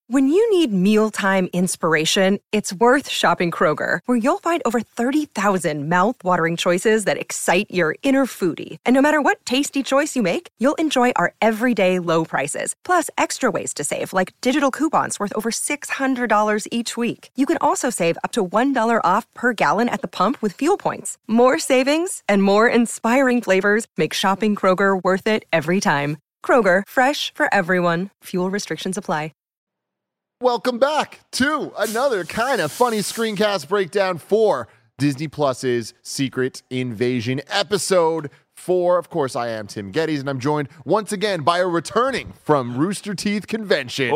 When you need mealtime inspiration, it's worth shopping Kroger, where you'll find over 30,000 mouth-watering choices that excite your inner foodie. And no matter what tasty choice you make, you'll enjoy our everyday low prices, plus extra ways to save, like digital coupons worth over $600 each week. You can also save up to $1 off per gallon at the pump with fuel points. More savings and more inspiring flavors make shopping Kroger worth it every time. Kroger, fresh for everyone. Fuel restrictions apply. Welcome back to another kind of funny screencast breakdown for Disney Plus's Secret Invasion episode 4. Of course, I am Tim Geddes, and I'm joined once again by a returning from Rooster Teeth Convention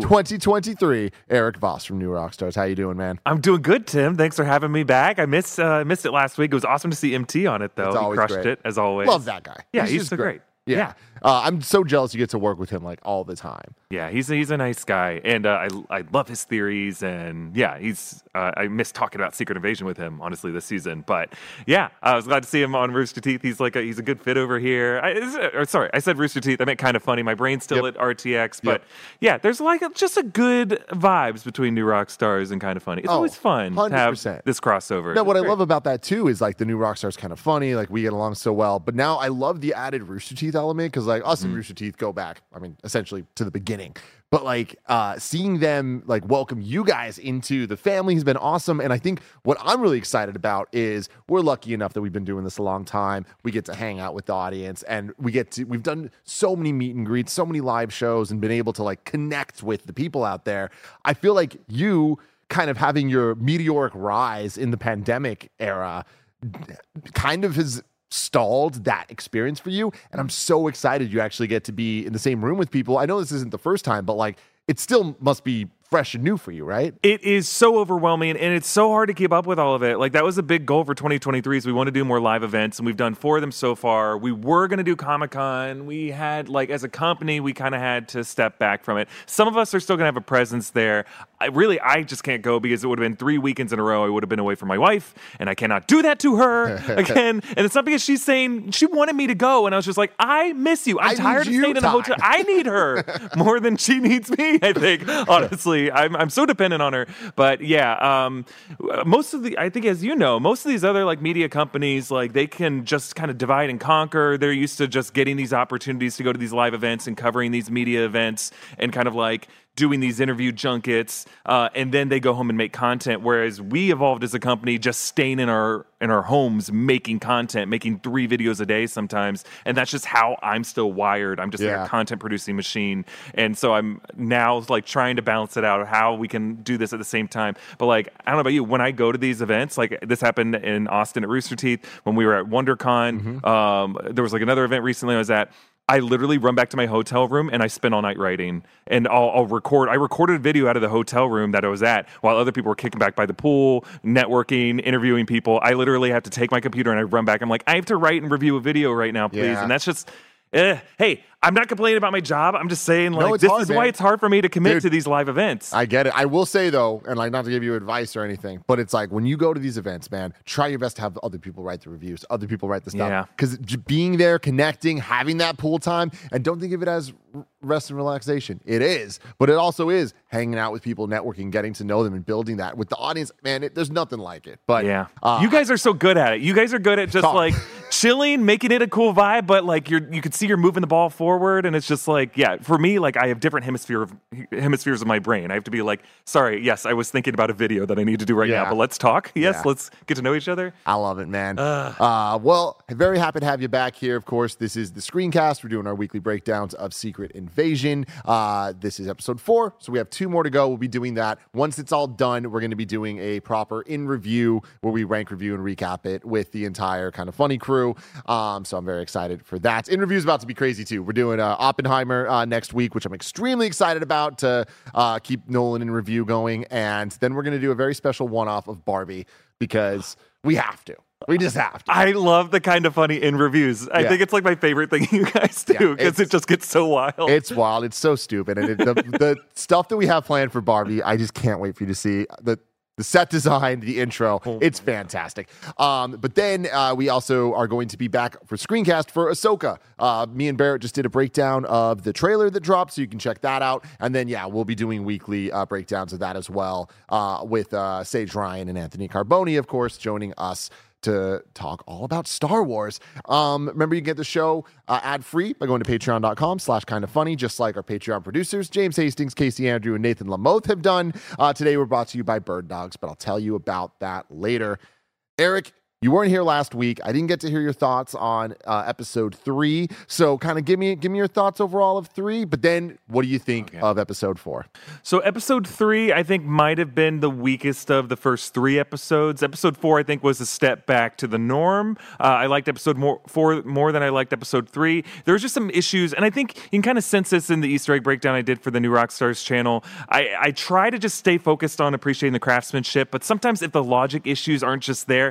2023, Eric Voss from New Rockstars. How you doing, man? I'm doing good, Tim. Thanks for having me back. I missed it last week. It was awesome to see MT on it, though. He crushed great. it, as always. Love that guy. Yeah, he's so great. Yeah. I'm so jealous you get to work with him like all the time. Yeah, he's a nice guy, and I love his theories, and yeah, I miss talking about Secret Invasion with him, honestly, this season. But yeah, I was glad to see him on Rooster Teeth. He's a good fit over here. I said Rooster Teeth. I meant Kind of Funny. My brain's still at RTX, but yeah, there's just a good vibes between New Rockstars and Kind of Funny. It's always fun 100%. To have this crossover. Now, what I love about that too is like the New Rockstars Kind of Funny. Like we get along so well, but now I love the added Rooster Teeth element because like us and Rooster Teeth go back, I mean, essentially to the beginning. But like seeing them like welcome you guys into the family has been awesome. And I think what I'm really excited about is we're lucky enough that we've been doing this a long time. We get to hang out with the audience, and we've done so many meet and greets, so many live shows, and been able to like connect with the people out there. I feel like you kind of having your meteoric rise in the pandemic era kind of has stalled that experience for you, and I'm so excited you actually get to be in the same room with people. I know this isn't the first time, but like it still must be fresh and new for you, right? It is so overwhelming, and it's so hard to keep up with all of it. Like that was a big goal for 2023 is we want to do more live events, and we've done 4 of them so far. We were going to do Comic-Con. We had as a company, we kind of had to step back from it. Some of us are still going to have a presence there. I just can't go because it would have been 3 weekends in a row. I would have been away from my wife, and I cannot do that to her again. And it's not because she's saying she wanted me to go, and I was just like, I miss you. I'm tired of staying in the hotel. I need her more than she needs me, I think, honestly. I'm so dependent on her. But yeah, I think as you know, most of these other like media companies, like they can just kind of divide and conquer. They're used to just getting these opportunities to go to these live events and covering these media events and kind of like doing these interview junkets, and then they go home and make content. Whereas we evolved as a company, just staying in our homes, making content, making 3 videos a day sometimes, and that's just how I'm still wired. I'm just a content producing machine, and so I'm now like trying to balance it out of how we can do this at the same time. But like I don't know about you, when I go to these events, like this happened in Austin at Rooster Teeth when we were at WonderCon. There was like another event recently I was at. I literally run back to my hotel room and I spend all night writing. And I'll record. I recorded a video out of the hotel room that I was at while other people were kicking back by the pool, networking, interviewing people. I literally have to take my computer and I run back. I'm like, I have to write and review a video right now, please. Yeah. And that's just, hey, I'm not complaining about my job. I'm just saying, like, this is why it's hard for me to commit to these live events. I get it. I will say, though, and like not to give you advice or anything, but it's like when you go to these events, man, try your best to have other people write the reviews, other people write the stuff. Because being there, connecting, having that pool time, and don't think of it as rest and relaxation. It is. But it also is hanging out with people, networking, getting to know them, and building that. With the audience, man, there's nothing like it. But yeah. You guys are so good at it. You guys are good at just like chilling, making it a cool vibe, but like you can see you're moving the ball forward, and it's just like, yeah, for me, like I have different hemispheres of my brain. I have to be like, sorry, yes, I was thinking about a video that I need to do right now, but let's talk. Yes, let's get to know each other. I love it, man. Well, very happy to have you back here. Of course, this is the Screencast. We're doing our weekly breakdowns of Secret Invasion. This is episode 4, so we have 2 more to go. We'll be doing that. Once it's all done, we're going to be doing a proper in-review where we rank, review, and recap it with the entire Kind of Funny crew. So I'm very excited for that. In-review is about to be crazy, too. We're doing Oppenheimer next week, which I'm extremely excited about to keep Nolan in review going. And then we're going to do a very special one-off of Barbie because we have to. We just have to. I love the Kind of Funny in reviews. I think it's like my favorite thing you guys do because it just gets so wild. It's wild. It's so stupid. And the stuff that we have planned for Barbie, I just can't wait for you to see. the set design, the intro, it's fantastic. But then we also are going to be back for Screencast for Ahsoka. Me and Barrett just did a breakdown of the trailer that dropped, so you can check that out. And then, we'll be doing weekly breakdowns of that as well with Sage Ryan and Anthony Carboni, of course, joining us to talk all about Star Wars. Remember, you can get the show ad-free by going to patreon.com/kindoffunny, just like our Patreon producers, James Hastings, Casey Andrew, and Nathan Lamoth have done. Today, we're brought to you by Bird Dogs, but I'll tell you about that later. Eric, you weren't here last week. I didn't get to hear your thoughts on episode 3. So kind of give me your thoughts overall of 3, but then what do you think of episode 4? So episode 3, I think, might have been the weakest of the first 3 episodes. Episode 4, I think, was a step back to the norm. I liked episode 4 more than I liked episode 3. There was just some issues, and I think you can kind of sense this in the Easter egg breakdown I did for the New Rockstars channel. I try to just stay focused on appreciating the craftsmanship, but sometimes if the logic issues aren't just there,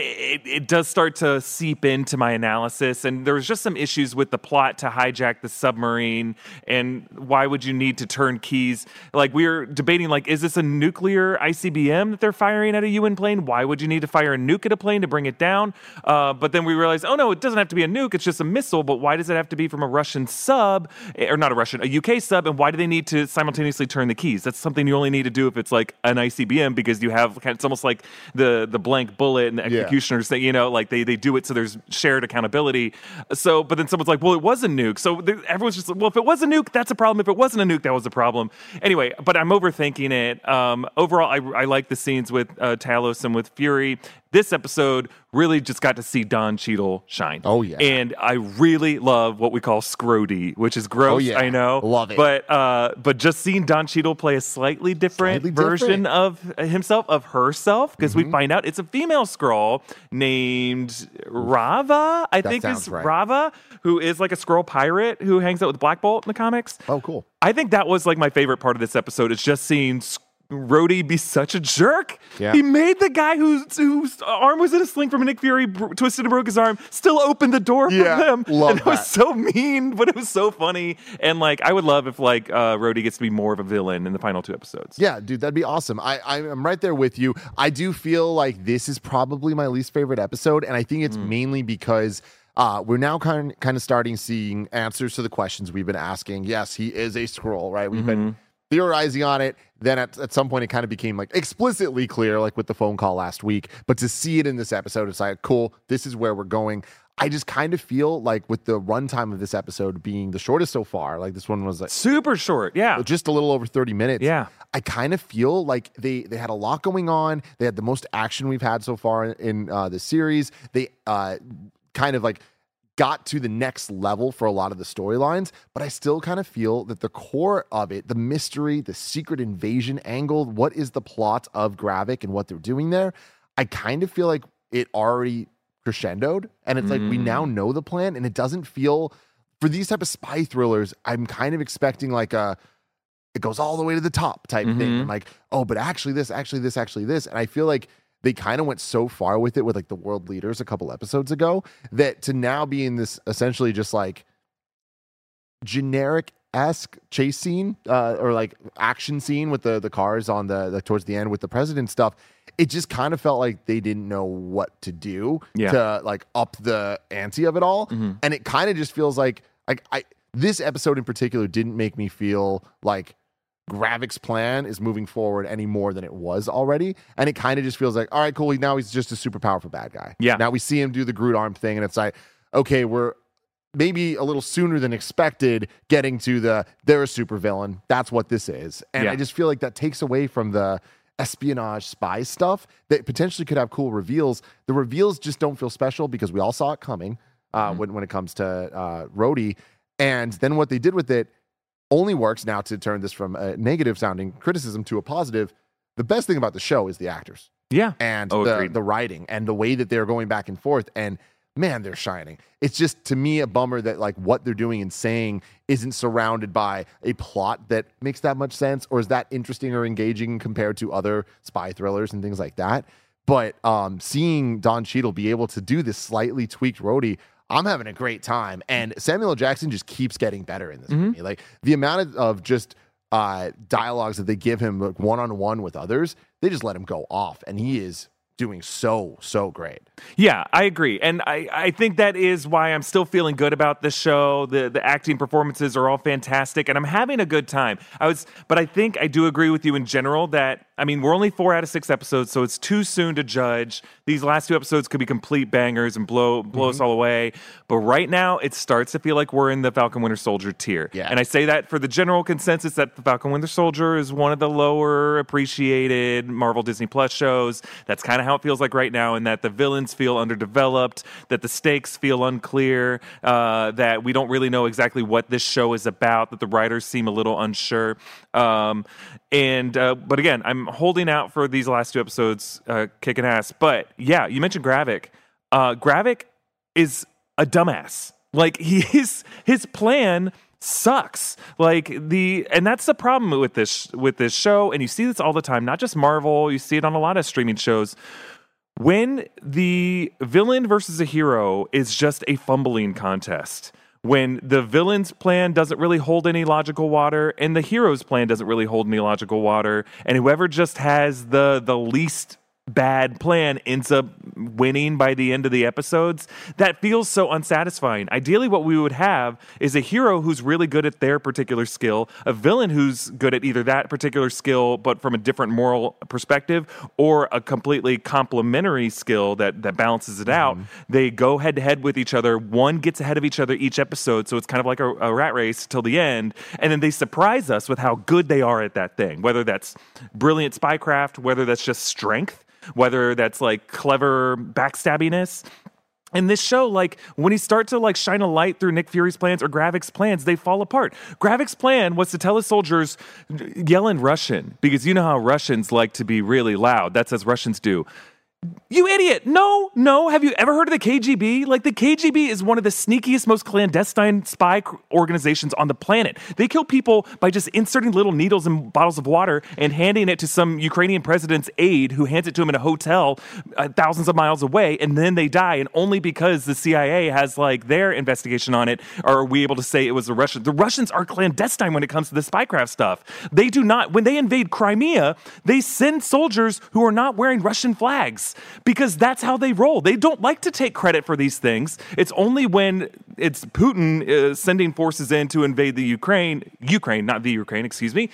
it does start to seep into my analysis, and there was just some issues with the plot to hijack the submarine, and why would you need to turn keys? Like, we were debating, like, is this a nuclear ICBM that they're firing at a UN plane? Why would you need to fire a nuke at a plane to bring it down? But then we realized, oh no, it doesn't have to be a nuke, it's just a missile, but why does it have to be from a Russian sub, or not a Russian, a UK sub, and why do they need to simultaneously turn the keys? That's something you only need to do if it's like an ICBM, because you have, it's almost like the blank bullet and the executioner's thing. Like they do it so there's shared accountability. So, but then someone's like, well, it was a nuke. So everyone's just like, well, if it was a nuke, that's a problem. If it wasn't a nuke, that was a problem. Anyway, but I'm overthinking it. Overall, I like the scenes with Talos and with Fury. This episode really just got to see Don Cheadle shine. Oh, yeah. And I really love what we call Scrody, which is gross, oh, yeah. I know. Love it. But just seeing Don Cheadle play a slightly different version of himself, of herself, because we find out it's a female Skrull named Rava, I think is right. Rava, who is like a Skrull pirate who hangs out with Black Bolt in the comics. Oh, cool. I think that was like my favorite part of this episode, is just seeing Rhodey be such a jerk. Yeah. He made the guy whose arm was in a sling from Nick Fury twisted and broke his arm still open the door for him. And it was so mean, but it was so funny. And like, I would love if like Rhodey gets to be more of a villain in the final 2 episodes. Yeah, dude, that'd be awesome. I'm right there with you. I do feel like this is probably my least favorite episode, and I think it's mainly because we're now kind of starting seeing answers to the questions we've been asking. Yes, he is a Skrull, right? We've been theorizing on it. Then at some point it kind of became like explicitly clear, like with the phone call last week. But to see it in this episode, it's like, cool, this is where we're going. I just kind of feel like with the runtime of this episode being the shortest so far, like this one was like super short, just a little over 30 minutes. Yeah, I kind of feel like they had a lot going on. They had the most action we've had so far in the series. They kind of like got to the next level for a lot of the storylines, but I still kind of feel that the core of it, the mystery, the secret invasion angle, what is the plot of Gravik and what they're doing there, I kind of feel like it already crescendoed, and it's like we now know the plan, and it doesn't feel, for these type of spy thrillers, I'm kind of expecting like it goes all the way to the top type thing. I'm like, oh, but actually this, and I feel like they kind of went so far with it with like the world leaders a couple episodes ago that to now be in this essentially just like generic-esque chase scene or like action scene with the cars on the towards the end with the president stuff, it just kind of felt like they didn't know what to do to like up the ante of it all. And it kind of just feels like this episode in particular didn't make me feel like Gravik's plan is moving forward any more than it was already. And it kind of just feels like, all right, cool, now he's just a super powerful bad guy. Yeah. Now we see him do the Groot arm thing, and it's like, okay, we're maybe a little sooner than expected getting to they're a super villain. That's what this is. And I just feel like that takes away from the espionage spy stuff that potentially could have cool reveals. The reveals just don't feel special because we all saw it coming when it comes to Rhodey. And then what they did with it only works now to turn this from a negative sounding criticism to a positive. The best thing about the show is the actors. Yeah. And the writing and the way that they're going back and forth. And man, they're shining. It's just, to me, a bummer that like what they're doing and saying isn't surrounded by a plot that makes that much sense or is that interesting or engaging compared to other spy thrillers and things like that. But seeing Don Cheadle be able to do this slightly tweaked Rhodey, I'm having a great time. And Samuel L. Jackson just keeps getting better in this movie. Like the amount of just dialogues that they give him like, one-on-one with others, they just let him go off, and he is doing so great. Yeah, I agree. And I think that is why I'm still feeling good about this show. The acting performances are all fantastic, and I'm having a good time. But I think I do agree with you in general that, I mean, we're only 4 out of 6 episodes, so it's too soon to judge. These last 2 episodes could be complete bangers and blow us all away. But right now, it starts to feel like we're in the Falcon Winter Soldier tier. Yeah. And I say that for the general consensus that the Falcon Winter Soldier is one of the lower appreciated Marvel Disney Plus shows. That's kind of how it feels like right now, and that the villains feel underdeveloped, that the stakes feel unclear, that we don't really know exactly what this show is about, that the writers seem a little unsure. But again, I'm holding out for these last 2 episodes kicking ass. But yeah, you mentioned Gravik. Gravik is a dumbass. Like his plan sucks. And that's the problem with this show, and you see this all the time, not just Marvel, you see it on a lot of streaming shows. When the villain versus a hero is just a fumbling contest, when the villain's plan doesn't really hold any logical water and the hero's plan doesn't really hold any logical water, and whoever just has the least bad plan ends up winning by the end of the episodes, that feels so unsatisfying. Ideally, what we would have is a hero who's really good at their particular skill, a villain who's good at either that particular skill but from a different moral perspective, or a completely complementary skill that balances it out. They go head to head with each other. One gets ahead of each other each episode, so it's kind of like a rat race till the end, and then they surprise us with how good they are at that thing, whether that's brilliant spycraft, whether that's just strength, whether that's like clever backstabbiness. In this show, like when he starts to like shine a light through Nick Fury's plans or Gravik's plans, they fall apart. Gravik's plan was to tell his soldiers, yell in Russian, because you know how Russians like to be really loud. That's as Russians do. You idiot. No. Have you ever heard of the KGB? Like, the KGB is one of the sneakiest, most clandestine spy organizations on the planet. They kill people by just inserting little needles in bottles of water and handing it to some Ukrainian president's aide who hands it to him in a hotel thousands of miles away, and then they die. And only because the CIA has, like, their investigation on it are we able to say it was the Russians. The Russians are clandestine when it comes to the spycraft stuff. They do not. When they invade Crimea, they send soldiers who are not wearing Russian flags, because that's how they roll. They don't like to take credit for these things. It's only when it's Putin sending forces in to invade the Ukraine, not the Ukraine, excuse me,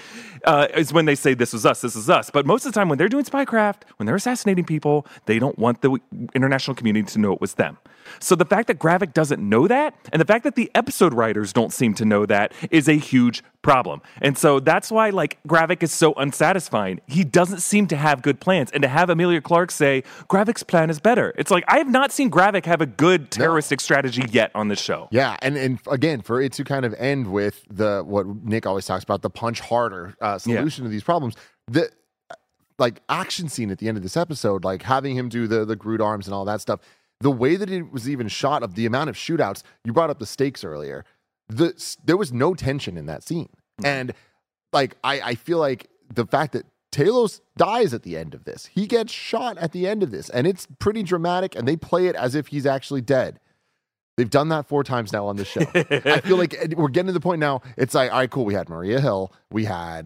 is when they say this is us. But most of the time when they're doing spycraft, when they're assassinating people, they don't want the international community to know it was them. So the fact that Gravik doesn't know that, and the fact that the episode writers don't seem to know that, is a huge problem. And so that's why, like, Gravik is so unsatisfying. He doesn't seem to have good plans. And to have Emilia Clarke say, Gravik's plan is better. It's like, I have not seen Gravik have a good terroristic strategy yet on this show. Yeah, and again, for it to kind of end with what Nick always talks about, the punch harder solution to these problems, the like action scene at the end of this episode, like having him do the Groot arms and all that stuff, the way that it was even shot, of the amount of shootouts, you brought up the stakes earlier, there was no tension in that scene. And like, I feel like the fact that Talos dies at the end of this, he gets shot at the end of this, and it's pretty dramatic, and they play it as if he's actually dead. They've done that 4 times now on the show. I feel like we're getting to the point now, it's like, all right, cool, we had Maria Hill, we had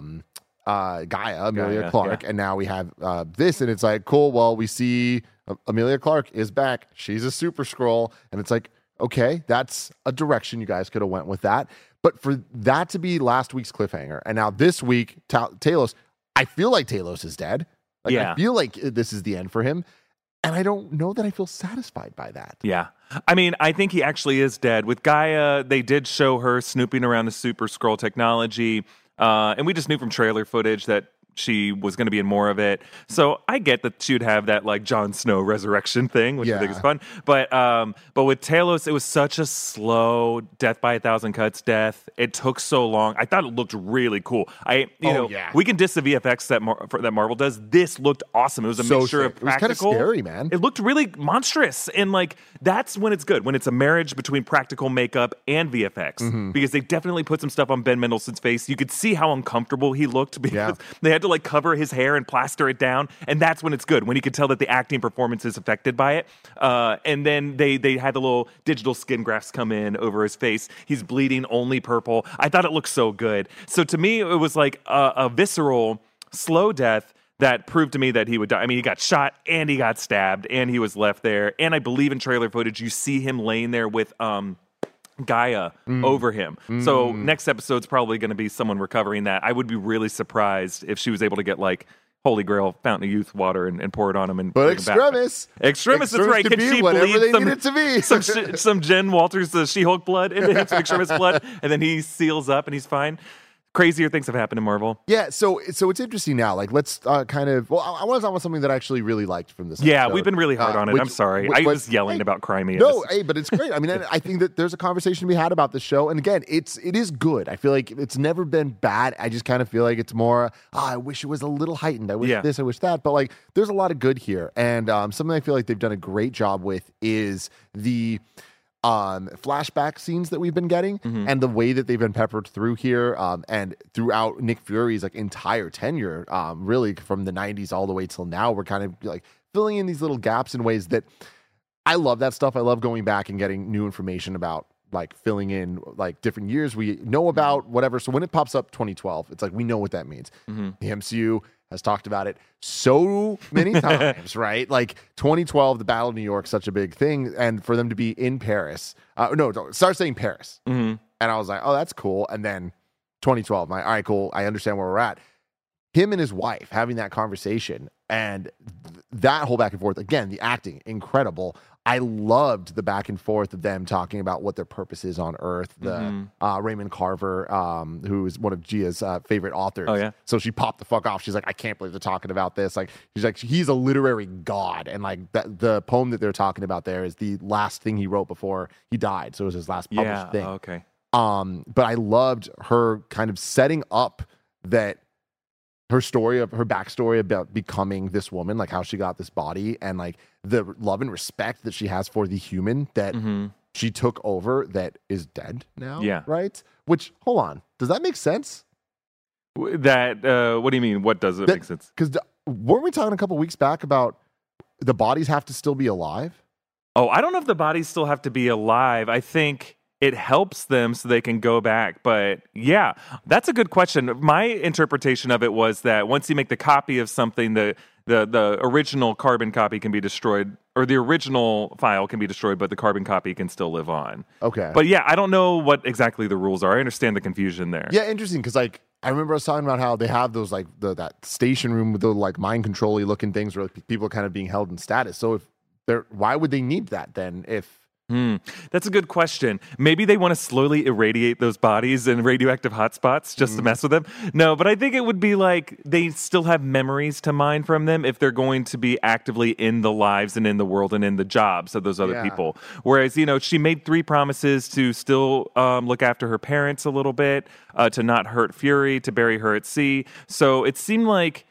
Emilia Clarke, and now we have this, and it's like, cool, well, we see Emilia Clarke is back. She's a Super Skrull, and it's like, okay, that's a direction you guys could have went with that. But for that to be last week's cliffhanger, and now this week, Talos, I feel like Talos is dead. Like, I feel like this is the end for him, and I don't know that I feel satisfied by that. Yeah. I mean, I think he actually is dead. With Gaia, they did show her snooping around the Super Skrull technology, and we just knew from trailer footage that she was going to be in more of it. So I get that she would have that like Jon Snow resurrection thing, which I think is fun. But with Talos, it was such a slow death by 1,000 cuts death. It took so long. I thought it looked really cool. We can diss the VFX that Marvel does. This looked awesome. It was a mixture of practical. It was kind of scary, man. It looked really monstrous. And like, that's when it's good, when it's a marriage between practical makeup and VFX. Because they definitely put some stuff on Ben Mendelsohn's face. You could see how uncomfortable he looked because they had had to like cover his hair and plaster it down, and that's when it's good, when he could tell that the acting performance is affected by it. And then they had the little digital skin grafts come in over his face. He's bleeding only purple. I thought it looked so good. So to me, it was like a visceral, slow death that proved to me that he would die. I mean, he got shot and he got stabbed and he was left there. And I believe in trailer footage, you see him laying there with Gaia over him. So next episode's probably going to be someone recovering that. I would be really surprised if she was able to get like Holy Grail Fountain of Youth water and pour it on him. And but Extremis. Extremis, that's right. Can she bleed need it to be. some Jen Walters, the She-Hulk blood into him, some Extremis blood, and then he seals up and he's fine? Crazier things have happened in Marvel. Yeah, so it's interesting now. Like, let's kind of. Well, I want to talk about something that I actually really liked from this. Yeah, episode. we've been really hard on it. I'm sorry. I was yelling about Crimea. No, but it's great. I mean, I think that there's a conversation to be had about the show, and again, it is good. I feel like it's never been bad. I just kind of feel like it's more. I wish it was a little heightened. I wish this. I wish that. But like, there's a lot of good here, and something I feel like they've done a great job with is the flashback scenes that we've been getting and the way that they've been peppered through here and throughout Nick Fury's like entire tenure, really from the 90s all the way till now. We're kind of like filling in these little gaps in ways that I love that stuff. I love going back and getting new information about like filling in like different years we know about, whatever. So when it pops up 2012, it's like we know what that means. The MCU has talked about it so many times, right? Like 2012, the Battle of New York, such a big thing. And for them to be in Paris, start saying Paris. And I was like, oh, that's cool. And then 2012, all right, cool. I understand where we're at. Him and his wife having that conversation and that whole back and forth. Again, the acting, incredible. I loved the back and forth of them talking about what their purpose is on Earth. The Raymond Carver, who is one of Gia's favorite authors. Oh, yeah. So she popped the fuck off. She's like, I can't believe they're talking about this. Like, she's like, he's a literary god. And like the poem that they're talking about there is the last thing he wrote before he died. So it was his last published thing. Okay. But I loved her kind of setting up that her backstory about becoming this woman, like how she got this body and like the love and respect that she has for the human that she took over that is dead now. Yeah. Right? Which, hold on. Does that make sense? That, what do you mean? What does it make sense? Because weren't we talking a couple weeks back about the bodies have to still be alive? Oh, I don't know if the bodies still have to be alive. I think it helps them so they can go back. But yeah, that's a good question. My interpretation of it was that once you make the copy of something, the original carbon copy can be destroyed, or the original file can be destroyed, but the carbon copy can still live on. Okay. But yeah, I don't know what exactly the rules are. I understand the confusion there. Yeah, interesting, because like I remember us talking about how they have those like that station room with the like mind control-y looking things where like, people are kind of being held in status. So if why would they need that then if That's a good question. Maybe they want to slowly irradiate those bodies in radioactive hotspots just to mess with them. No, but I think it would be like they still have memories to mine from them if they're going to be actively in the lives and in the world and in the jobs of those other people. Whereas, she made 3 promises to still look after her parents a little bit, to not hurt Fury, to bury her at sea. So it seemed like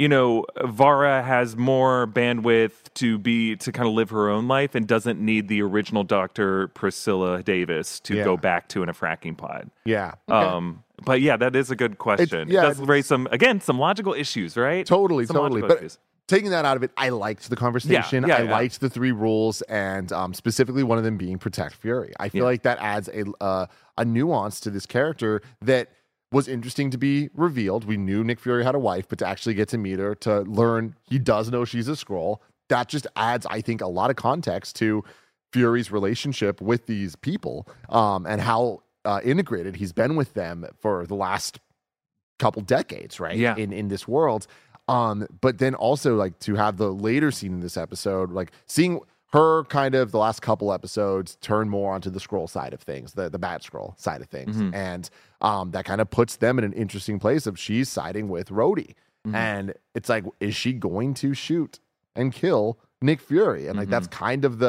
Vara has more bandwidth to kind of live her own life and doesn't need the original Dr. Priscilla Davis to go back to in a fracking pod. Yeah. Okay. But yeah, that is a good question. It does raise some logical issues, right? Totally. But issues. Taking that out of it, I liked the conversation. I liked the 3 rules, and specifically one of them being protect Fury. I feel like that adds a nuance to this character that was interesting to be revealed. We knew Nick Fury had a wife, but to actually get to meet her, to learn he does know she's a Skrull, that just adds, I think, a lot of context to Fury's relationship with these people, and how integrated he's been with them for the last couple decades, right? Yeah. In this world. But then also like to have the later scene in this episode, like seeing her kind of the last couple episodes turn more onto the Skrull side of things, the Bat Skrull side of things. And that kind of puts them in an interesting place of she's siding with Rhodey. And it's like, is she going to shoot and kill Nick Fury? And like, that's kind of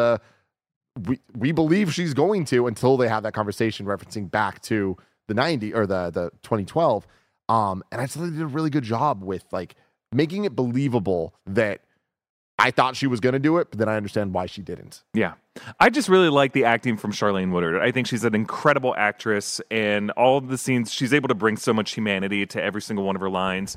we believe she's going to until they have that conversation referencing back to the 90 or the 2012. And I thought they did a really good job with like making it believable that I thought she was going to do it, but then I understand why she didn't. Yeah. I just really like the acting from Charlene Woodard. I think she's an incredible actress, and all of the scenes, she's able to bring so much humanity to every single one of her lines.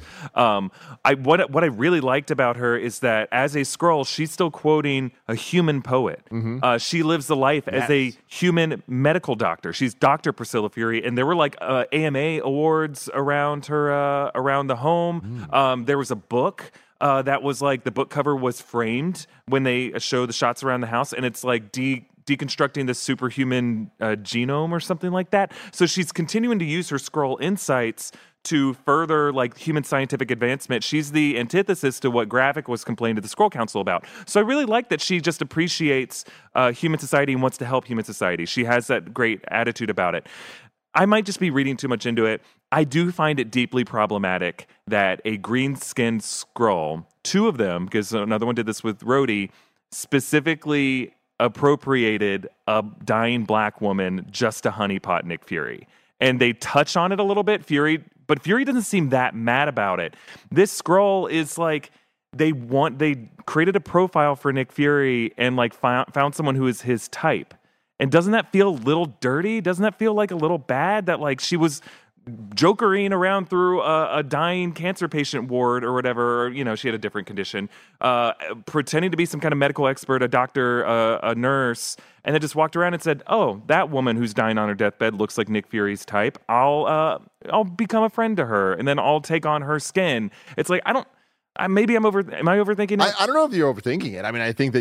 What I really liked about her is that as a Skrull, she's still quoting a human poet. She lives the life as a human medical doctor. She's Dr. Priscilla Fury, and there were like AMA awards around her, around the home. There was a book. That was like the book cover was framed when they show the shots around the house, and it's like deconstructing the superhuman genome or something like that. So she's continuing to use her Skrull insights to further like human scientific advancement. She's the antithesis to what Gravik was complaining to the Skrull Council about. So I really like that she just appreciates human society and wants to help human society. She has that great attitude about it. I might just be reading too much into it. I do find it deeply problematic that a green-skinned Skrull, two of them, because another one did this with Rhodey, specifically appropriated a dying black woman just to honeypot Nick Fury. And they touch on it a little bit, but Fury doesn't seem that mad about it. This Skrull is like, they created a profile for Nick Fury and like found someone who is his type. And doesn't that feel a little dirty? Doesn't that feel like a little bad that like she was jokering around through a dying cancer patient ward or whatever, or, you know, she had a different condition, pretending to be some kind of medical expert, a doctor, a nurse, and then just walked around and said, oh, that woman who's dying on her deathbed looks like Nick Fury's type. I'll become a friend to her, and then I'll take on her skin. It's like, am I overthinking it? I don't know if you're overthinking it. I mean, I think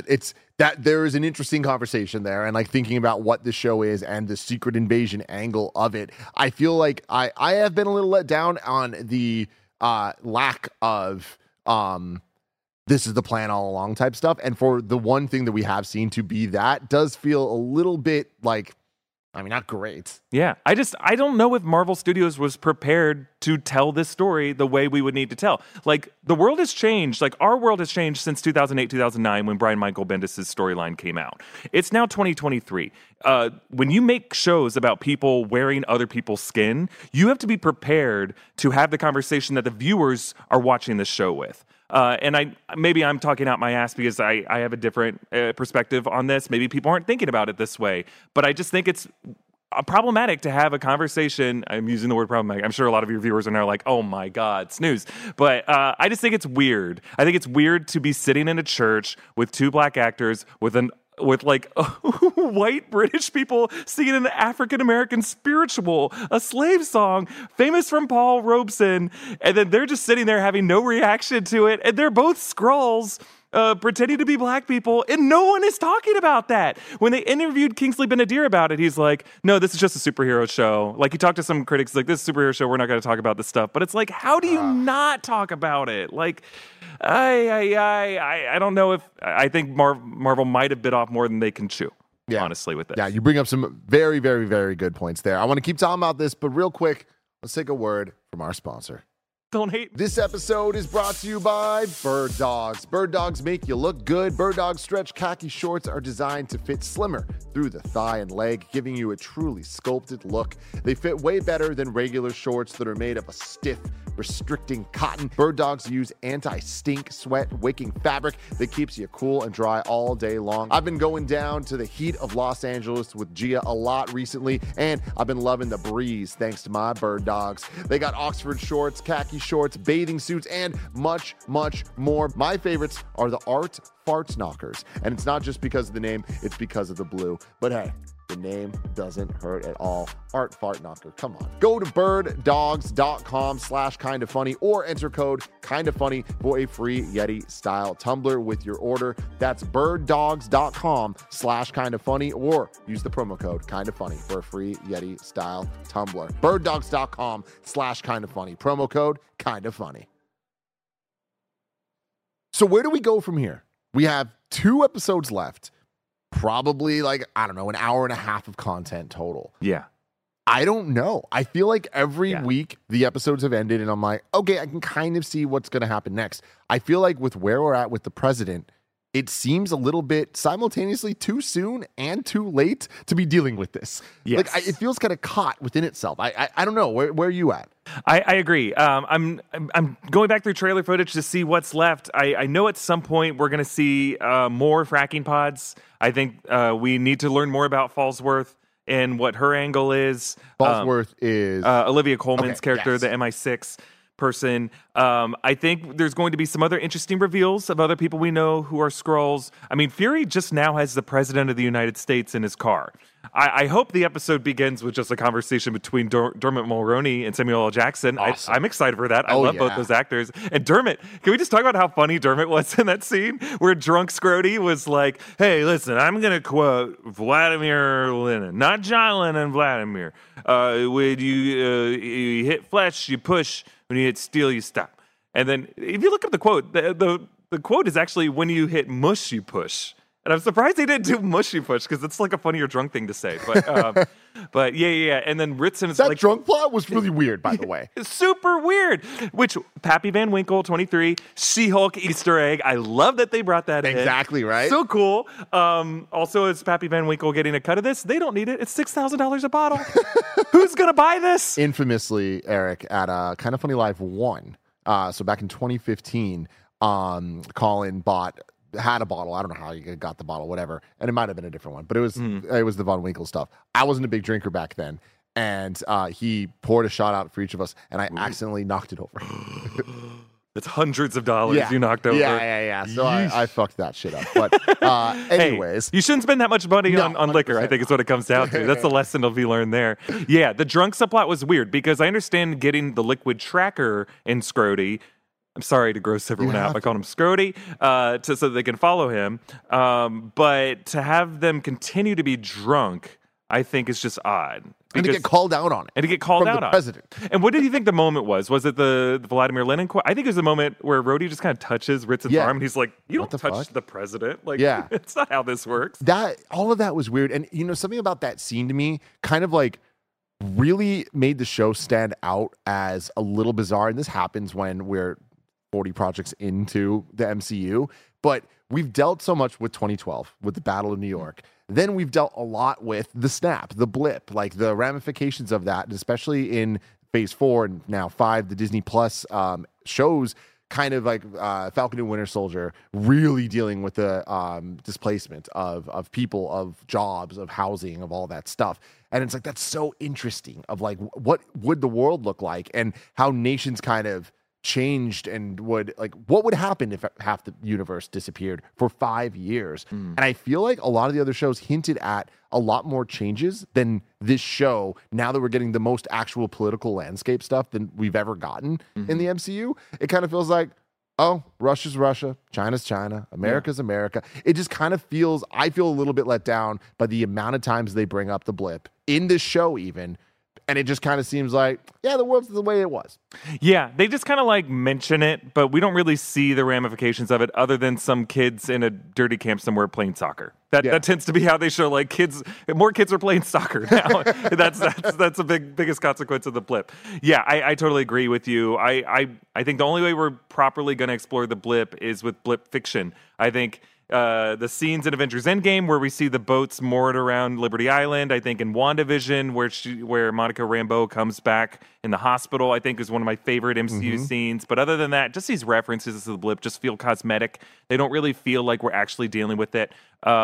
that there is an interesting conversation there, and like thinking about what the show is and the secret invasion angle of it. I feel like I have been a little let down on the lack of this is the plan all along type stuff. And for the one thing that we have seen to be that does feel a little bit like, I mean, not great. Yeah. I don't know if Marvel Studios was prepared to tell this story the way we would need to tell. Like, the world has changed. Like, our world has changed since 2008, 2009, when Brian Michael Bendis' storyline came out. It's now 2023. When you make shows about people wearing other people's skin, you have to be prepared to have the conversation that the viewers are watching this show with. And maybe I'm talking out my ass because I have a different perspective on this. Maybe people aren't thinking about it this way. But I just think it's problematic to have a conversation. I'm using the word problematic. I'm sure a lot of your viewers are now like, oh my God, snooze. But I just think it's weird. I think it's weird to be sitting in a church with two black actors with like white British people singing an African-American spiritual, a slave song, famous from Paul Robeson, and then they're just sitting there having no reaction to it, and they're both Skrulls, pretending to be black people, and no one is talking about that. When they interviewed Kingsley Ben-Adir about it, he's like, no, this is just a superhero show. Like, he talked to some critics, like, this is a superhero show, we're not going to talk about this stuff. But it's like, how do you not talk about it? Like, I don't know if, I think Marvel might have bit off more than they can chew, honestly, with this. Yeah, you bring up some very, very, very good points there. I want to keep talking about this, but real quick, let's take a word from our sponsor. Don't hate. This episode is brought to you by Bird Dogs. Bird Dogs make you look good. Bird Dogs stretch khaki shorts are designed to fit slimmer through the thigh and leg, giving you a truly sculpted look. They fit way better than regular shorts that are made of a stiff, restricting cotton. Bird Dogs use anti-stink, sweat-wicking fabric that keeps you cool and dry all day long. I've been going down to the heat of Los Angeles with Gia a lot recently, and I've been loving the breeze thanks to my Bird Dogs. They got Oxford shorts, khaki shorts, bathing suits, and much, much more. My favorites are the Art Fart Knockers, and it's not just because of the name, it's because of the blue. But hey, the name doesn't hurt at all. Art Fart Knocker, come on. Go to birddogs.com/kindafunny or enter code kindafunny for a free Yeti style tumbler with your order. That's birddogs.com/kindafunny or use the promo code kindafunny for a free Yeti style tumbler. birddogs.com/kindafunny. Promo code kindafunny. So where do we go from here? We have 2 episodes left. Probably like, I don't know, an hour and a half of content total. Yeah. I don't know. I feel like every week the episodes have ended and I'm like, okay, I can kind of see what's going to happen next. I feel like with where we're at with the president, it seems a little bit simultaneously too soon and too late to be dealing with this. Yes. Like, it feels kind of caught within itself. I don't know. Where are you at? I agree. I'm going back through trailer footage to see what's left. I know at some point we're going to see more fracking pods. I think we need to learn more about Fallsworth and what her angle is. Fallsworth is Olivia Colman's character, yes. the MI6 person. I think there's going to be some other interesting reveals of other people we know who are Skrulls. I mean, Fury just now has the President of the United States in his car. I hope the episode begins with just a conversation between Dermot Mulroney and Samuel L. Jackson. Awesome. I'm excited for that. I love both those actors. And Dermot, can we just talk about how funny Dermot was in that scene where drunk Scrody was like, hey, listen, I'm going to quote Vladimir Lenin, not John Lennon, Vladimir. When you hit flesh, you push. When you hit steel, you stop. And then if you look up the quote, the quote is actually when you hit mush, you push. And I'm surprised they didn't do mushy push because it's like a funnier drunk thing to say. But yeah. And then Ritson is that drunk plot was really weird, by the way. It's super weird. Which Pappy Van Winkle, 23, She-Hulk Easter egg. I love that they brought that in. Exactly, right? So cool. Also, is Pappy Van Winkle getting a cut of this? They don't need it. It's $6,000 a bottle. Who's gonna buy this? Infamously, Eric, at Kind of Funny Live 1, so back in 2015, Colin had a bottle. I don't know how you got the bottle, whatever. And it might have been a different one, but it was the Von Winkle stuff. I wasn't a big drinker back then. And he poured a shot out for each of us, and I accidentally knocked it over. It's hundreds of dollars you knocked over. Yeah. So I fucked that shit up. But anyways. Hey, you shouldn't spend that much money on liquor, I think is what it comes down to. That's the lesson to be learned there. Yeah, the drunk subplot was weird because I understand getting the liquid tracker in Scrody. I'm sorry to gross everyone out. I called him Scrody so that they can follow him. But to have them continue to be drunk, I think is just odd. And to get called out on it. And to get called out from the on president. it. And what did you think the moment was? Was it the Vladimir Lenin quote? I think it was the moment where Rhodey just kind of touches Ritson's arm and he's like, you don't touch the president. Like, it's not how this works. All of that was weird. And, something about that scene to me kind of like really made the show stand out as a little bizarre. And this happens when we're 40 projects into the MCU, but we've dealt so much with 2012, with the Battle of New York. Then we've dealt a lot with the snap, the blip, like the ramifications of that, especially in Phase 4 and now 5, the Disney Plus shows, kind of like Falcon and Winter Soldier, really dealing with the displacement of people, of jobs, of housing, of all that stuff. And it's like, that's so interesting of like, what would the world look like and how nations kind of changed and what would happen if half the universe disappeared for 5 years. And I feel like a lot of the other shows hinted at a lot more changes than this show, now that we're getting the most actual political landscape stuff than we've ever gotten in the MCU. It kind of feels like, oh, Russia's Russia, China's China, America's America. It just kind of feels, I feel a little bit let down by the amount of times they bring up the blip in this show even. And it just kind of seems like, the world's the way it was. Yeah, they just kind of like mention it, but we don't really see the ramifications of it other than some kids in a dirty camp somewhere playing soccer. That tends to be how they show like more kids are playing soccer now. that's the biggest consequence of the blip. Yeah, I totally agree with you. I think the only way we're properly going to explore the blip is with blip fiction. I think the scenes in Avengers Endgame where we see the boats moored around Liberty Island, I think in WandaVision where Monica Rambeau comes back in the hospital, I think is one of my favorite MCU scenes. But other than that, just these references to the blip just feel cosmetic. They don't really feel like we're actually dealing with it.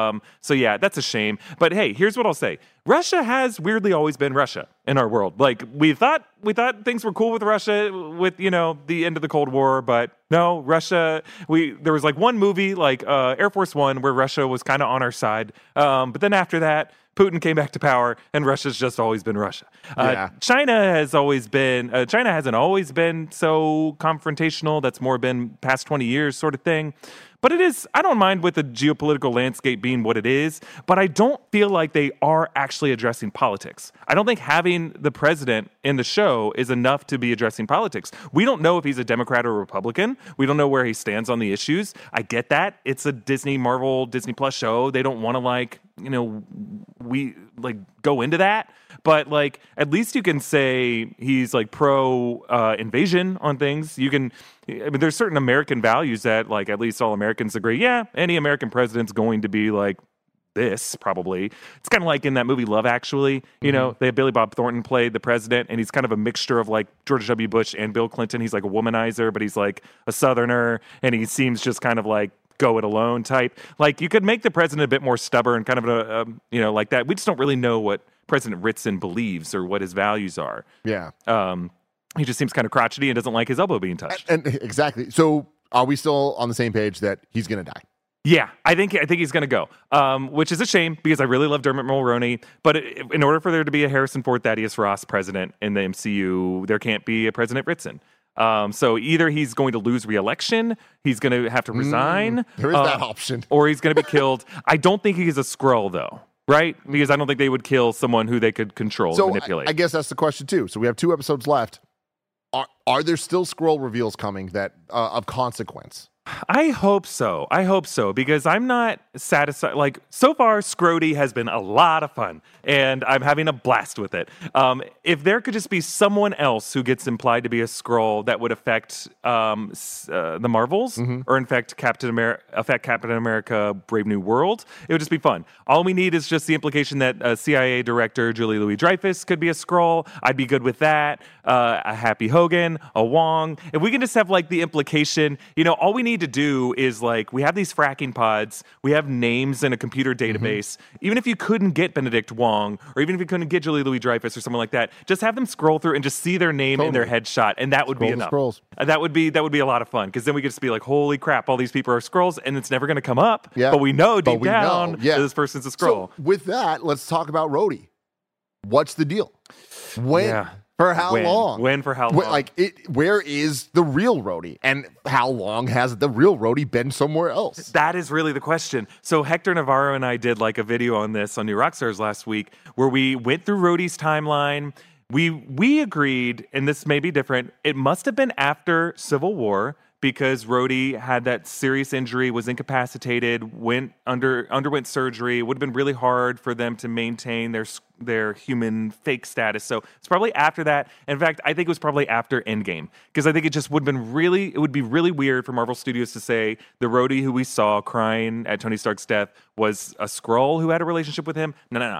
So yeah, that's a shame. But hey, here's what I'll say. Russia has weirdly always been Russia in our world. Like we thought things were cool with Russia with, the end of the Cold War, but no, Russia, there was like one movie like Air Force One where Russia was kind of on our side. But then after that, Putin came back to power, and Russia's just always been Russia. China hasn't always been so confrontational. That's more been past 20 years sort of thing. But it is, I don't mind with the geopolitical landscape being what it is, but I don't feel like they are actually addressing politics. I don't think having the president in the show is enough to be addressing politics. We don't know if he's a Democrat or Republican. We don't know where he stands on the issues. I get that. It's a Disney Plus show. They don't want to we like go into that, but like at least you can say he's like pro invasion on things. You can, I mean, there's certain American values that like at least all Americans agree. Yeah, any American president's going to be like this probably. It's kind of like in that movie Love Actually. You know, they have Billy Bob Thornton played the president, and he's kind of a mixture of like George W. Bush and Bill Clinton. He's like a womanizer, but he's like a Southerner, and he seems just kind of like go it alone type. Like you could make the president a bit more stubborn, kind of like that. We just don't really know what President Ritson believes or what his values are. Yeah. He just seems kind of crotchety and doesn't like his elbow being touched. And exactly. So are we still on the same page that he's going to die? Yeah, I think he's going to go, which is a shame because I really love Dermot Mulroney. But in order for there to be a Harrison Ford, Thaddeus Ross president in the MCU, there can't be a President Ritson. So either he's going to lose re-election, he's going to have to resign. There is that option. Or he's going to be killed. I don't think he's a Skrull, though, right? Because I don't think they would kill someone who they could control and manipulate. I guess that's the question, too. So we have 2 episodes left. Are there still Skrull reveals coming that of consequence? I hope so. Because I'm not satisfied. Like, so far, Scrody has been a lot of fun, and I'm having a blast with it. If there could just be someone else who gets implied to be a Skrull that would affect the Marvels, or in fact, Captain America Brave New World, it would just be fun. All we need is just the implication that CIA director Julie Louis-Dreyfus could be a Skrull. I'd be good with that. A Happy Hogan, a Wong. If we can just have, like, the implication, all we need to do is like we have these fracking pods, we have names in a computer database. Even if you couldn't get Benedict Wong, or even if you couldn't get Julie Louis-Dreyfus or someone like that, just have them scroll through and just see their name in their headshot, and that would be enough. That would be a lot of fun because then we could just be like, holy crap, all these people are Skrulls, and it's never going to come up. Yeah. But we know deep down that this person's a Skrull. So with that, let's talk about Rhodey. What's the deal? When? Yeah. For how long? When for how long? Where is the real Rhodey? And how long has the real Rhodey been somewhere else? That is really the question. So Hector Navarro and I did like a video on this on New Rockstars last week where we went through Rhodey's timeline. We agreed, and this may be different, it must have been after Civil War because Rhodey had that serious injury, was incapacitated, underwent surgery. It would have been really hard for them to maintain their human fake status. So it's probably after that. In fact, I think it was probably after Endgame because I think it just would be really weird for Marvel Studios to say the Rhodey who we saw crying at Tony Stark's death was a Skrull who had a relationship with him. No.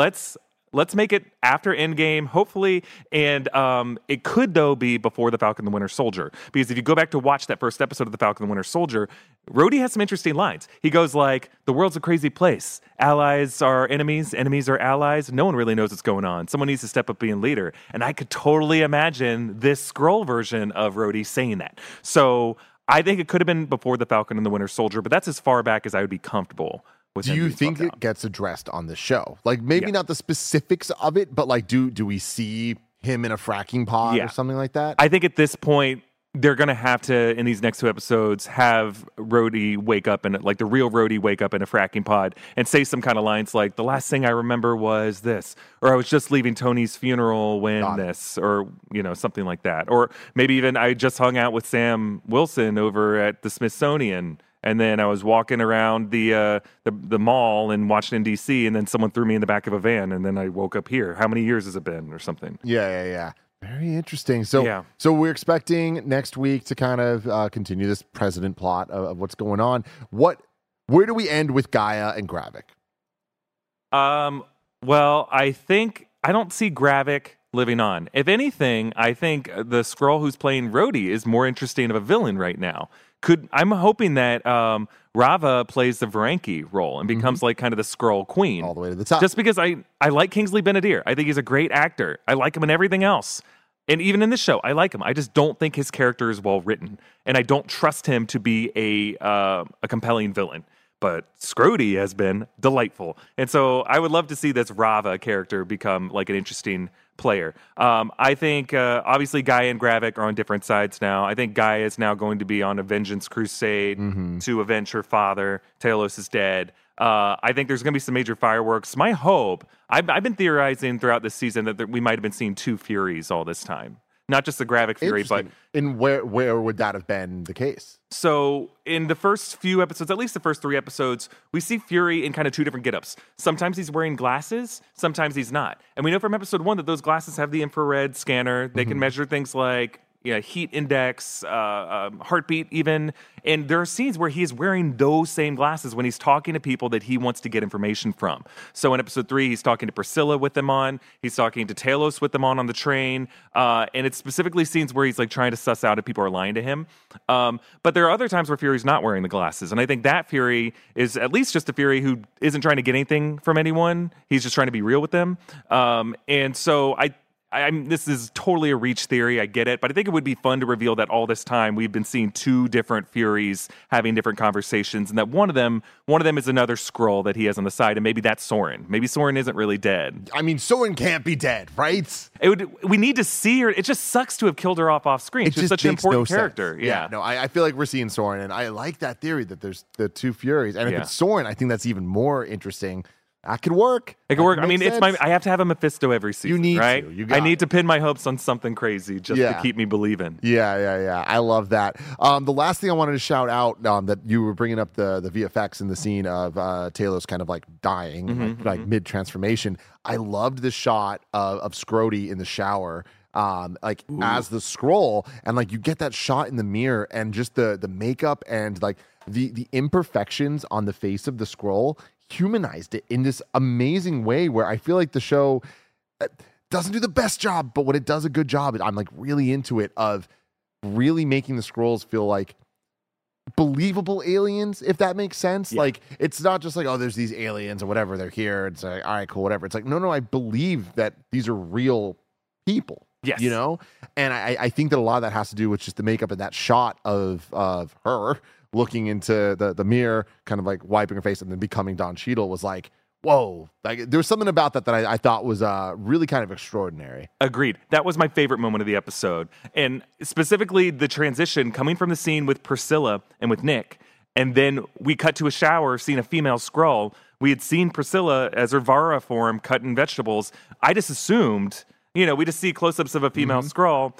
Let's make it after Endgame, hopefully, and it could, though, be before The Falcon and the Winter Soldier. Because if you go back to watch that first episode of The Falcon and the Winter Soldier, Rhodey has some interesting lines. He goes like, the world's a crazy place. Allies are enemies, enemies are allies. No one really knows what's going on. Someone needs to step up being leader. And I could totally imagine this Skrull version of Rhodey saying that. So I think it could have been before The Falcon and the Winter Soldier, but that's as far back as I would be comfortable. Do you think it gets addressed on the show? Like maybe not the specifics of it, but like do we see him in a fracking pod or something like that? I think at this point they're going to have to, in these next 2 episodes, have Rhodey wake up and like the real Rhodey wake up in a fracking pod and say some kind of lines like, the last thing I remember was this, or I was just leaving Tony's funeral when this, or, something like that. Or maybe even I just hung out with Sam Wilson over at the Smithsonian. And then I was walking around the mall in Washington, D.C., and then someone threw me in the back of a van, and then I woke up here. How many years has it been or something? Yeah. Very interesting. So we're expecting next week to kind of continue this president plot of what's going on. Where do we end with Gaia and Gravik? Well, I don't see Gravik living on. If anything, I think the Skrull who's playing Rhodey is more interesting of a villain right now. I'm hoping that Rava plays the Varanki role and becomes like kind of the Skrull queen. All the way to the top. Just because I like Kingsley Ben-Adir. I think he's a great actor. I like him in everything else. And even in this show, I like him. I just don't think his character is well written. And I don't trust him to be a compelling villain. But Scrody has been delightful. And so I would love to see this Rava character become like an interesting player. I think obviously Gaia and Gravik are on different sides now. I think Gaia is now going to be on a vengeance crusade to avenge her father. Talos is dead. I think there's going to be some major fireworks. My hope, I've been theorizing throughout this season that we might have been seeing 2 Furies all this time. not just the Gravik Fury, but in where would that have been the case? So in the first few episodes, at least the first 3 episodes, we see Fury in kind of 2 different getups. Sometimes he's wearing glasses, sometimes he's not. And we know from episode 1 that those glasses have the infrared scanner. They can measure things like heat index, heartbeat even. And there are scenes where he is wearing those same glasses when he's talking to people that he wants to get information from. So in episode 3, he's talking to Priscilla with them on. He's talking to Talos with them on the train. And it's specifically scenes where he's like trying to suss out if people are lying to him. But there are other times where Fury's not wearing the glasses. And I think that Fury is at least just a Fury who isn't trying to get anything from anyone. He's just trying to be real with them. And so this is totally a reach theory. I get it, but I think it would be fun to reveal that all this time we've been seeing 2 different Furies having different conversations, and that one of them is another Skrull that he has on the side, and maybe that's Soren. Maybe Soren isn't really dead. I mean, Soren can't be dead, right? We need to see her. It just sucks to have killed her off screen. She's such an important character. Yeah, no, I feel like we're seeing Soren, and I like that theory that there's the 2 Furies, and if it's Soren, I think that's even more interesting. That could work. It could work. I mean, I have to have a Mephisto every season. You need right? to. I need to pin my hopes on something crazy just to keep me believing. Yeah. I love that. The last thing I wanted to shout out that you were bringing up the VFX in the scene of Talos kind of like dying, like mid transformation. I loved the shot of Scrody in the shower. As the Skrull, and like you get that shot in the mirror, and just the makeup and like the imperfections on the face of the Skrull humanized it in this amazing way where I feel like the show doesn't do the best job, but when it does a good job, I'm like really into it, of really making the Skrulls feel like believable aliens, if that makes sense. Like, it's not just like, oh, there's these aliens or whatever, they're here, it's like, all right, cool, whatever. It's like, no, I believe that these are real people. Yes. And I think that a lot of that has to do with just the makeup and that shot of her looking into the mirror, kind of like wiping her face and then becoming Don Cheadle, was like, whoa. Like, there was something about that I thought was really kind of extraordinary. Agreed. That was my favorite moment of the episode. And specifically the transition coming from the scene with Priscilla and with Nick, and then we cut to a shower seeing a female Skrull. We had seen Priscilla as her Vara form cutting vegetables. I just assumed, we just see close-ups of a female Skrull.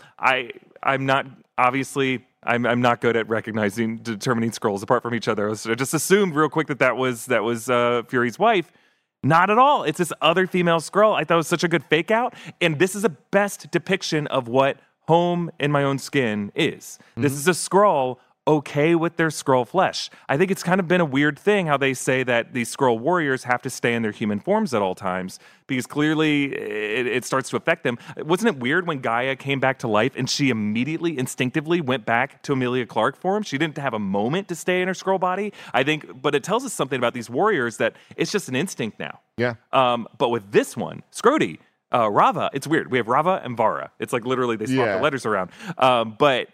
I'm not, obviously... I'm not good at determining Skrulls apart from each other. So I just assumed real quick that was Fury's wife. Not at all. It's this other female Skrull. I thought it was such a good fake out. And this is a best depiction of what home in my own skin is. This is a Skrull okay with their Skrull flesh. I think it's kind of been a weird thing how they say that these Skrull warriors have to stay in their human forms at all times, because clearly it starts to affect them. Wasn't it weird when Gaia came back to life and she immediately, instinctively went back to Emilia Clarke form? She didn't have a moment to stay in her Skrull body, I think, but it tells us something about these warriors that it's just an instinct now. Yeah. But with this one, Scrody, Rava, it's weird. We have Rava and Vara. It's like literally they swap the letters around. But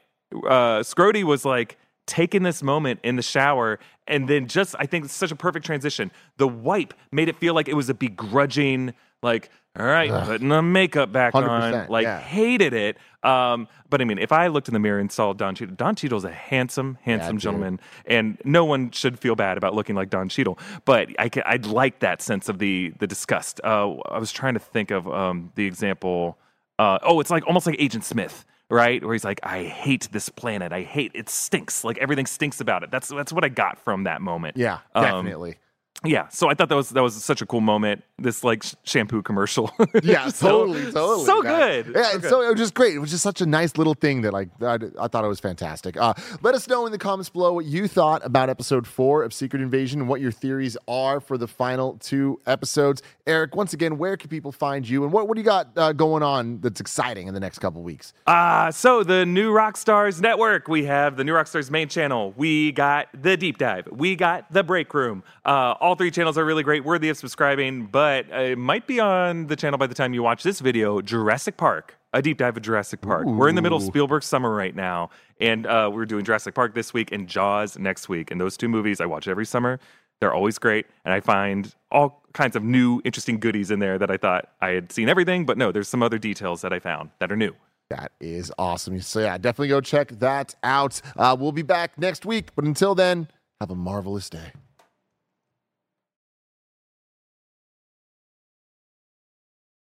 Scrody was like taking this moment in the shower, and then just, I think it's such a perfect transition. The wipe made it feel like it was a begrudging, like, all right, putting the makeup back on, like, hated it. But I mean, if I looked in the mirror and saw Don Cheadle's a handsome gentleman, and no one should feel bad about looking like Don Cheadle. But I'd like that sense of the disgust. I was trying to think of the example. It's like almost like Agent Smith, right? Where he's like, I hate this planet. It stinks. Like everything stinks about it. That's what I got from that moment. Yeah, definitely. Yeah, so I thought that was such a cool moment. This like shampoo commercial. Yeah, totally. So good. Yeah, so it was just great. It was just such a nice little thing that I thought it was fantastic. Let us know in the comments below what you thought about episode 4 of Secret Invasion and what your theories are for the final 2 episodes. Eric, once again, where can people find you, and what do you got going on that's exciting in the next couple weeks? So the New Rockstars Network. We have the New Rockstars main channel. We got the Deep Dive. We got the Break Room. All 3 channels are really great, worthy of subscribing, but it might be on the channel by the time you watch this video. Jurassic Park, a deep dive of Jurassic Park. Ooh. We're in the middle of Spielberg summer right now, and we're doing Jurassic Park this week and Jaws next week. And those 2 movies I watch every summer. They're always great, and I find all kinds of new, interesting goodies in there that I thought I had seen everything, but no, there's some other details that I found that are new. That is awesome. So yeah, definitely go check that out. We'll be back next week, but until then, have a marvelous day.